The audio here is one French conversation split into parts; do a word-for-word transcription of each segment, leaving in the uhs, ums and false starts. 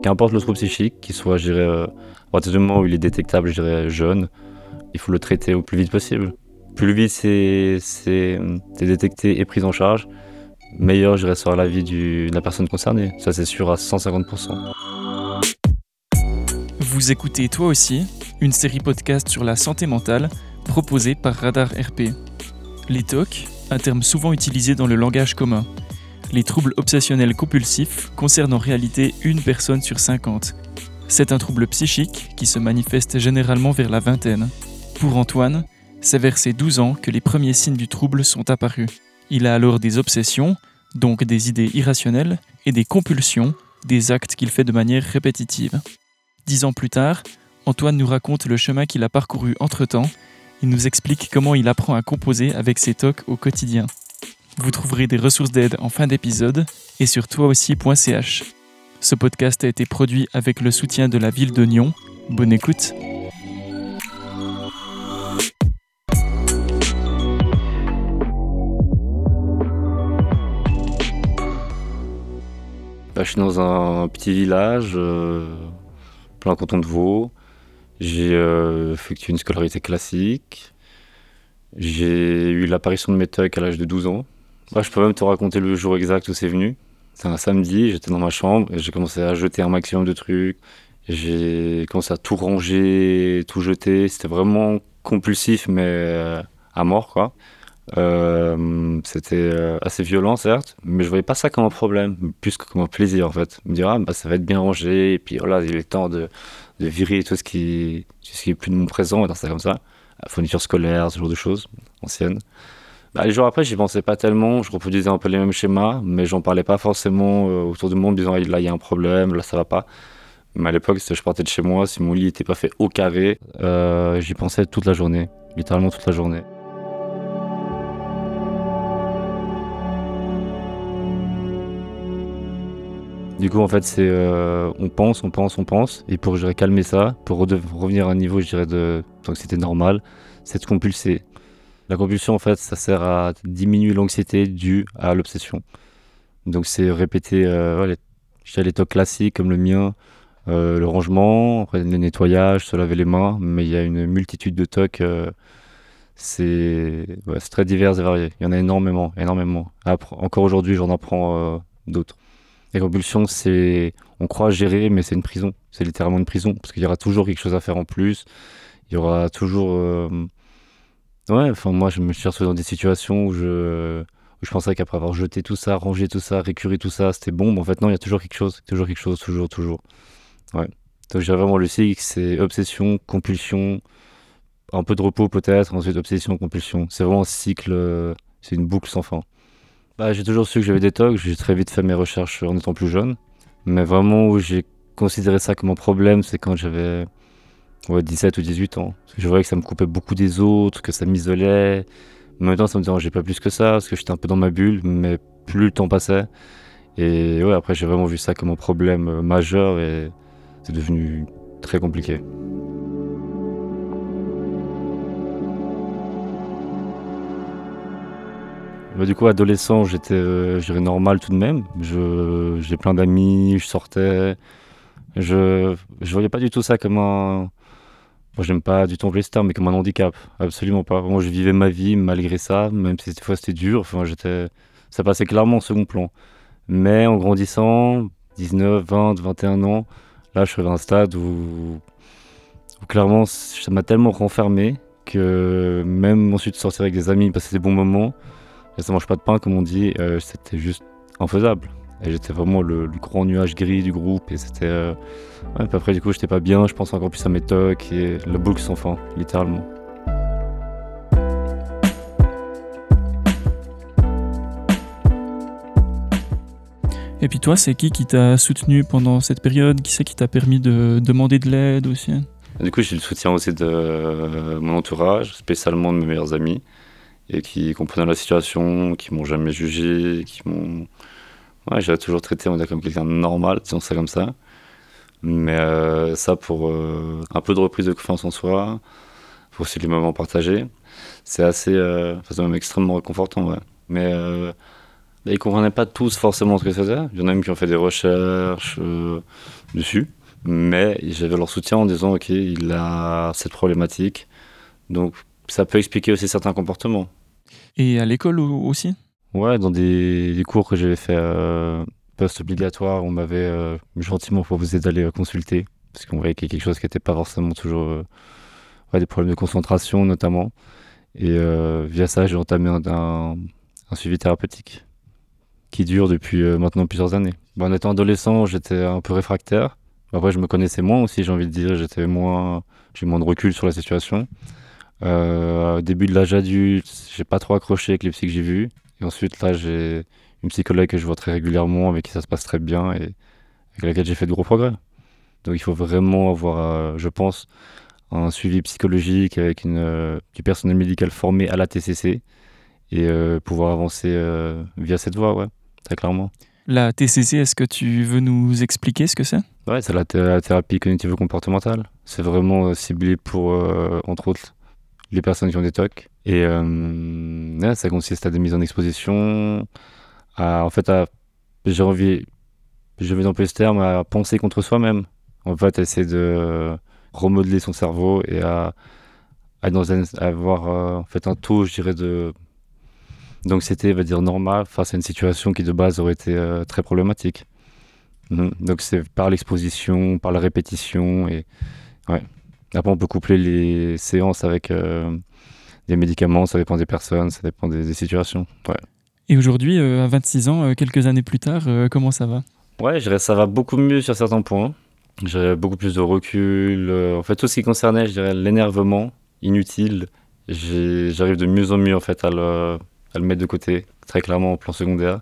qu'importe le trouble psychique, qu'il soit, je dirais, euh, à partir du moment où il est détectable, je dirais, jeune, il faut le traiter au plus vite possible. Plus vite c'est, c'est, c'est détecté et pris en charge, meilleur, je dirais, sera la vie du, de la personne concernée. Ça, c'est sûr à cent cinquante pour cent. Vous écoutez Toi aussi, une série podcast sur la santé mentale proposée par Radar R P. Les T O C, un terme souvent utilisé dans le langage commun. Les troubles obsessionnels compulsifs concernent en réalité une personne sur cinquante. C'est un trouble psychique qui se manifeste généralement vers la vingtaine. Pour Antoine, c'est vers ses douze ans que les premiers signes du trouble sont apparus. Il a alors des obsessions, donc des idées irrationnelles, et des compulsions, des actes qu'il fait de manière répétitive. Dix ans plus tard, Antoine nous raconte le chemin qu'il a parcouru entre-temps. Il nous explique comment il apprend à composer avec ses T O C au quotidien. Vous trouverez des ressources d'aide en fin d'épisode et sur toi aussi point c h. Ce podcast a été produit avec le soutien de la ville de Nyon. Bonne écoute. Là, je suis dans un petit village, euh, plein canton de Vaud. J'ai euh, effectué une scolarité classique. J'ai eu l'apparition de mes T O C à l'âge de douze ans. Ouais, je peux même te raconter le jour exact où c'est venu. C'est un samedi, j'étais dans ma chambre et j'ai commencé à jeter un maximum de trucs. J'ai commencé à tout ranger, tout jeter. C'était vraiment compulsif, mais euh, à mort, quoi. Euh, c'était euh, assez violent, certes, mais je voyais pas ça comme un problème, plus que comme un plaisir, en fait. Me dire, ah, bah, ça va être bien rangé, et puis voilà, il est temps de, de virer tout ce qui, tout ce qui est plus de mon présent, et dans ça comme ça. La fourniture scolaire, ce genre de choses anciennes. Bah, les jours après, j'y pensais pas tellement, je reproduisais un peu les mêmes schémas, mais j'en parlais pas forcément euh, autour du monde, disant ah, là il y a un problème, là ça va pas. Mais à l'époque, je partais de chez moi, si mon lit était pas fait au carré, euh, j'y pensais toute la journée, littéralement toute la journée. Du coup, en fait, c'est euh, on pense, on pense, on pense, et pour je dirais, calmer ça, pour rede- revenir à un niveau, je dirais, de d'anxiété normale, c'est de compulser. La compulsion, en fait, ça sert à diminuer l'anxiété due à l'obsession. Donc, c'est répéter euh, ouais, les, je dirais les T O C classiques comme le mien, euh, le rangement, après le nettoyage, se laver les mains, mais il y a une multitude de T O C, euh, c'est, ouais, c'est très divers et varié. Il y en a énormément, énormément. Après, encore aujourd'hui, j'en apprends euh, d'autres. Les compulsions, c'est, on croit gérer, mais c'est une prison. C'est littéralement une prison, parce qu'il y aura toujours quelque chose à faire en plus. Il y aura toujours... euh, Ouais, enfin moi je me suis retrouvé dans des situations où je, où je pensais qu'après avoir jeté tout ça, rangé tout ça, récuré tout ça, c'était bon, mais en fait non, il y a toujours quelque chose, toujours quelque chose, toujours, toujours. Ouais. Donc j'ai vraiment le cycle, c'est obsession, compulsion, un peu de repos peut-être, ensuite obsession, compulsion. C'est vraiment un cycle, euh, c'est une boucle sans fin. Bah, j'ai toujours su que j'avais des T O C, j'ai très vite fait mes recherches en étant plus jeune, mais vraiment où j'ai considéré ça comme un problème, c'est quand j'avais ouais, dix-sept ou dix-huit ans. Parce que je voyais que ça me coupait beaucoup des autres, que ça m'isolait. En même temps, ça me dérangeait pas plus que ça, parce que j'étais un peu dans ma bulle, mais plus le temps passait. Et ouais, après, j'ai vraiment vu ça comme un problème euh, majeur et c'est devenu très compliqué. Bah, du coup, adolescent, j'étais, euh, je dirais, normal tout de même. Je, j'ai plein d'amis, je sortais. Je, je voyais pas du tout ça comme un... Moi, j'aime pas du tout employer ce terme, mais comme un handicap. Absolument pas. Moi, je vivais ma vie malgré ça, même si des fois c'était dur. Enfin, j'étais... Ça passait clairement en second plan. Mais en grandissant, dix-neuf, vingt, vingt et un ans, là, je suis à un stade où, où clairement, ça m'a tellement renfermé que même ensuite sortir avec des amis, passer des bons moments, et ça mange pas de pain, comme on dit, euh, c'était juste infaisable. Et j'étais vraiment le, le grand nuage gris du groupe, et c'était... euh, Ouais, puis après, du coup, j'étais pas bien, je pense encore plus à mes T O C et la boucle sans fin, littéralement. Et puis toi, c'est qui qui t'a soutenu pendant cette période? Qui c'est qui t'a permis de demander de l'aide aussi? Du coup, j'ai le soutien aussi de euh, mon entourage, spécialement de mes meilleurs amis, et qui comprenaient la situation, qui m'ont jamais jugé, qui m'ont... Ouais, j'ai toujours traité, on va dire, comme quelqu'un de normal, disons ça comme ça. Mais euh, ça, pour euh, un peu de reprise de confiance en soi, pour aussi les moments partagés, c'est assez, euh, enfin, c'est même extrêmement réconfortant, ouais. Mais euh, Bah, ils comprenaient pas tous forcément ce que c'était. Il y en a même qui ont fait des recherches euh, dessus. Mais j'avais leur soutien en disant, ok, il a cette problématique. Donc ça peut expliquer aussi certains comportements. Et à l'école aussi? Ouais, dans des, des cours que j'avais fait euh, post-obligatoire, on m'avait euh, gentiment proposé d'aller euh, consulter. Parce qu'on voyait qu'il y a quelque chose qui n'était pas forcément toujours... euh, ouais, des problèmes de concentration notamment. Et euh, via ça, j'ai entamé un, un, un suivi thérapeutique qui dure depuis euh, maintenant plusieurs années. Bon, en étant adolescent, j'étais un peu réfractaire. Après, je me connaissais moins aussi, j'ai envie de dire. J'étais moins, j'ai moins de recul sur la situation. Euh, au début de l'âge adulte, j'ai pas trop accroché avec les psys que j'ai vus. Et ensuite, là, j'ai une psychologue que je vois très régulièrement, avec qui ça se passe très bien et avec laquelle j'ai fait de gros progrès. Donc, il faut vraiment avoir, euh, je pense, un suivi psychologique avec une, euh, du personnel médical formé à la T C C et euh, pouvoir avancer euh, via cette voie, ouais, très clairement. La T C C, est-ce que tu veux nous expliquer ce que c'est? Ouais, c'est la, thé- la thérapie cognitivo-comportementale. C'est vraiment euh, ciblé pour, euh, entre autres, les personnes qui ont des T O C. Et euh, ouais, ça consiste à des mises en exposition, à, en fait, à, j'ai envie, je vais employer ce terme, à penser contre soi-même. En fait, à essayer de remodeler son cerveau et à, à, dans un- à avoir euh, en fait, un taux, je dirais, de d'anxiété, va dire, normal face à une situation qui de base aurait été euh, très problématique. Mhm. Donc c'est par l'exposition, par la répétition et ouais. Après on peut coupler les séances avec euh, des médicaments, ça dépend des personnes, ça dépend des, des situations. Ouais. Et aujourd'hui, euh, à vingt-six ans, euh, quelques années plus tard, euh, comment ça va? Ouais, je dirais que ça va beaucoup mieux sur certains points. J'ai beaucoup plus de recul. euh, en fait, tout ce qui concernait, je dirais, l'énervement inutile, j'ai- j'arrive de mieux en mieux en fait à le, à le mettre de côté, très clairement au plan secondaire.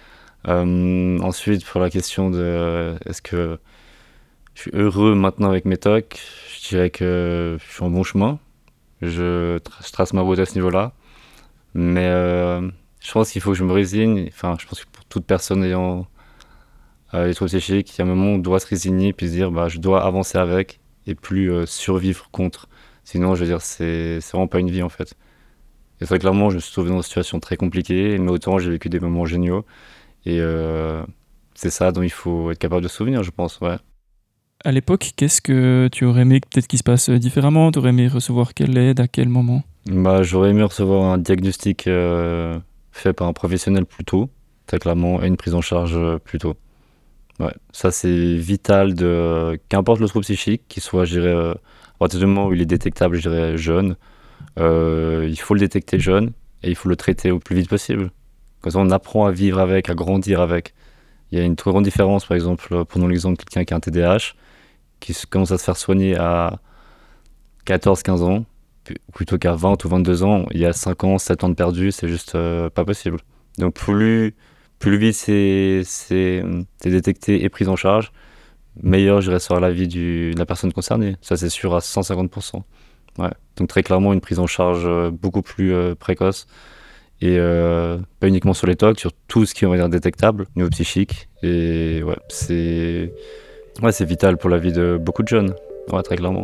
Euh, ensuite, pour la question de euh, est-ce que je suis heureux maintenant avec mes T O C, je dirais que je suis en bon chemin. Je, tra- je trace ma route à ce niveau-là. Mais euh, je pense qu'il faut que je me résigne. Enfin, je pense que pour toute personne ayant euh, les troubles psychiques, il y a un moment où on doit se résigner puis se dire bah, je dois avancer avec et plus euh, survivre contre. Sinon, je veux dire, c'est c'est vraiment pas une vie en fait. Et très clairement, je me suis trouvé dans une situation très compliquée, mais autant j'ai vécu des moments géniaux. Et euh, c'est ça dont il faut être capable de se souvenir, je pense. Ouais. À l'époque, qu'est-ce que tu aurais aimé peut-être qu'il se passe différemment? Tu aurais aimé recevoir quelle aide, à quel moment? Bah, j'aurais aimé recevoir un diagnostic euh, fait par un professionnel plus tôt, très clairement, et une prise en charge euh, plus tôt. Ouais, ça c'est vital de qu'importe le trouble psychique, qu'il soit, je dirais, euh, à partir du moment où il est détectable, je dirais, jeune, euh, il faut le détecter jeune et il faut le traiter au plus vite possible. Comme ça, on apprend à vivre avec, à grandir avec. Il y a une très grande différence, par exemple, euh, prenons l'exemple de quelqu'un qui a un T D A H, qui se- commence à se faire soigner à quatorze quinze ans, pu- plutôt qu'à vingt ou vingt-deux ans, il y a cinq ans, sept ans de perdu, c'est juste euh, pas possible. Donc plus, plus vite c'est, c'est, c'est détecté et pris en charge, meilleur je reste sur la vie du, de la personne concernée. Ça c'est sûr à cent cinquante pour cent. Ouais. Donc très clairement une prise en charge euh, beaucoup plus euh, précoce et euh, pas uniquement sur les T O C, sur tout ce qui est on va dire détectable au niveau psychique. Et ouais, c'est, ouais, c'est vital pour la vie de beaucoup de jeunes. Ouais, très clairement.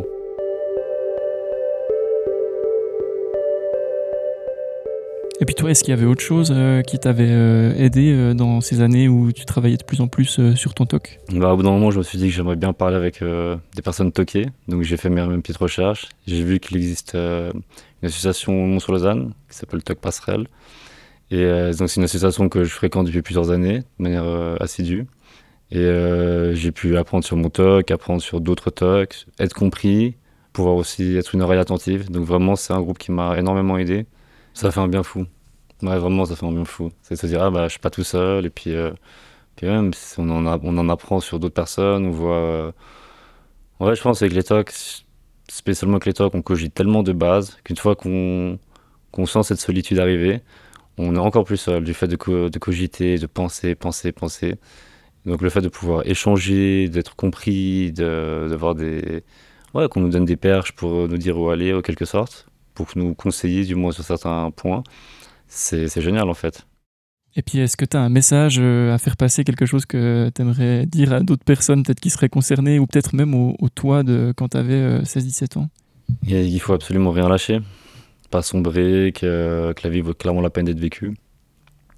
Et puis toi, est-ce qu'il y avait autre chose euh, qui t'avait euh, aidé euh, dans ces années où tu travaillais de plus en plus euh, sur ton T O C? Bah, au bout d'un moment, je me suis dit que j'aimerais bien parler avec euh, des personnes toquées. Donc j'ai fait mes, mes petites recherches. J'ai vu qu'il existe euh, une association au Mont-sur-Lausanne qui s'appelle T O C Passerelle. Et euh, donc c'est une association que je fréquente depuis plusieurs années, de manière euh, assidue. Et euh, j'ai pu apprendre sur mon T O C, apprendre sur d'autres T O C, être compris, pouvoir aussi être une oreille attentive. Donc vraiment, c'est un groupe qui m'a énormément aidé. Ça fait un bien fou. Ouais, vraiment, ça fait un bien fou. C'est de se dire, ah bah, je suis pas tout seul. Et puis, euh, puis même, si on en, a- on en apprend sur d'autres personnes, on voit. euh, Ouais, je pense avec les T O C, spécialement avec les T O C, on cogite tellement de bases qu'une fois qu'on qu'on sent cette solitude arriver, on est encore plus seul du fait de, co- de cogiter, de penser, penser, penser. Donc le fait de pouvoir échanger, d'être compris, de, d'avoir des... Ouais, qu'on nous donne des perches pour nous dire où aller, en quelque sorte, pour nous conseiller du moins sur certains points, c'est, c'est génial en fait. Et puis, est-ce que tu as un message euh, à faire passer, quelque chose que tu aimerais dire à d'autres personnes peut-être qui seraient concernées, ou peut-être même au, au toi de quand tu avais seize dix-sept ans? Et il faut absolument rien lâcher, pas sombrer, que, que la vie vaut clairement la peine d'être vécue.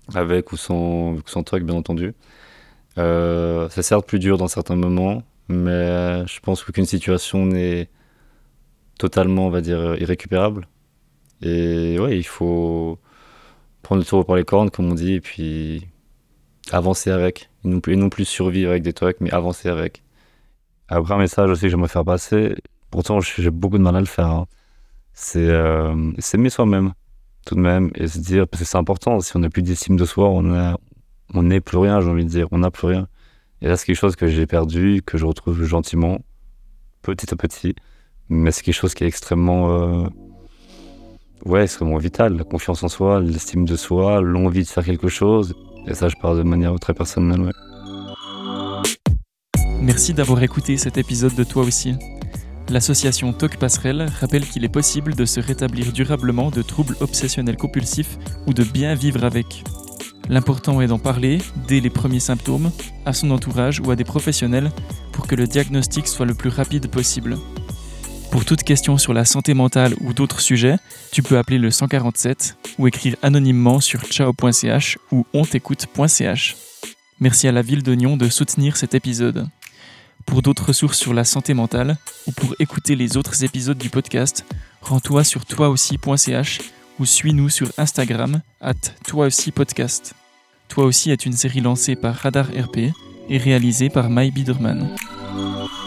avec ou sans, sans T O C, bien entendu. Euh, c'est certes plus dur dans certains moments, mais je pense qu'aucune situation n'est totalement, on va dire, irrécupérable. Et ouais, il faut prendre le taureau par les cornes, comme on dit, et puis avancer avec. Et non plus, et non plus survivre avec des T O C, mais avancer avec. Après, un message aussi que j'aimerais faire passer, pourtant j'ai beaucoup de mal à le faire, hein. C'est euh, s'aimer soi-même, tout de même, et se dire, parce que c'est important, si on n'a plus d'estime de soi, on a, on n'est plus rien, j'ai envie de dire, on n'a plus rien. Et là, c'est quelque chose que j'ai perdu, que je retrouve gentiment, petit à petit, mais c'est quelque chose qui est extrêmement, euh, ouais, extrêmement vital, la confiance en soi, l'estime de soi, l'envie de faire quelque chose, et ça, je parle de manière très personnelle, ouais. Merci d'avoir écouté cet épisode de Toi aussi. L'association T O C Passerelle rappelle qu'il est possible de se rétablir durablement de troubles obsessionnels compulsifs ou de bien vivre avec. L'important est d'en parler, dès les premiers symptômes, à son entourage ou à des professionnels pour que le diagnostic soit le plus rapide possible. Pour toute question sur la santé mentale ou d'autres sujets, tu peux appeler le cent quarante-sept ou écrire anonymement sur ciao point c h ou ontécoute point c h. Merci à la ville de Nyon de soutenir cet épisode. Pour d'autres ressources sur la santé mentale ou pour écouter les autres épisodes du podcast, rends-toi sur toi aussi point c h ou suis-nous sur Instagram arobase toi aussi podcast. Toi aussi est une série lancée par Radar R P et réalisée par Mai Biederman.